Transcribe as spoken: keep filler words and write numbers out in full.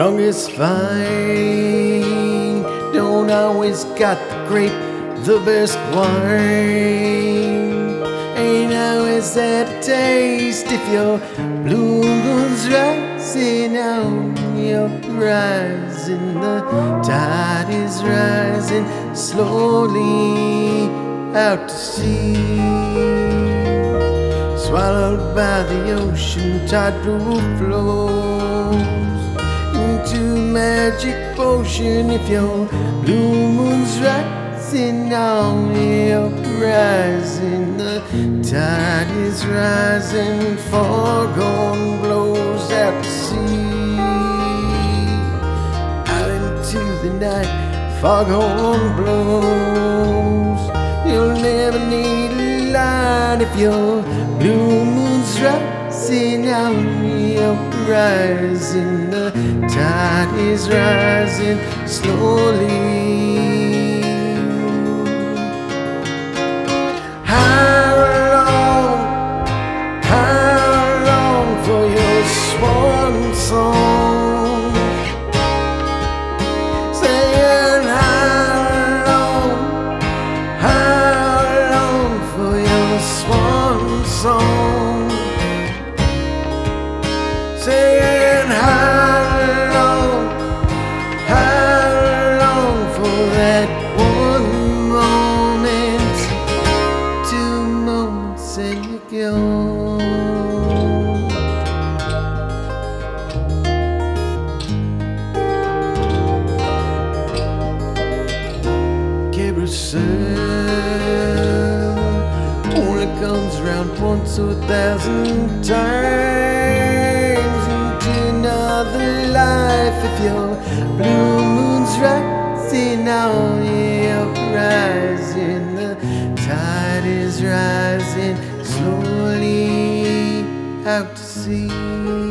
Wrong is fine, don't always got the grape, the best wine. Ain't always that taste if your blue moon's rising on your rising. The tide is rising slowly out to sea. Swallowed by the ocean, tidal flows into magic potion. If your blue moon's rising on your rising, the tide is rising, foghorn blows out to sea. Out into the night, foghorn blows. You'll never need a light if your blue moon's rising on your rising. The tide is rising slowly. How long, how long for your swan song? Saying how long, how long for your swan song? Saying how long, how long for that one moment, two moments and you're gone. Carousel only comes around once or a thousand times into another life. If your blue moon's rising on your rising, the tide is rising slowly out to sea.